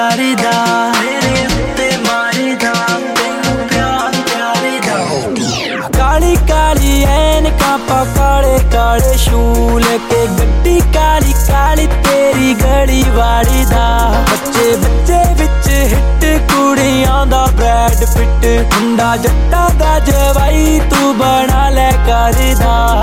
प्यारे दा तेरे उत्ते मारे दा तैनू प्यार प्यारे दा काली काली ऐनकां पा काले काले शूल के गड्डी काली काली तेरी गली वाली दा बच्चे बच्चे विच हिट कुड़ियां दा ब्रैड पिट मुंडा जट्टा दा जवाई तू बना ले करदा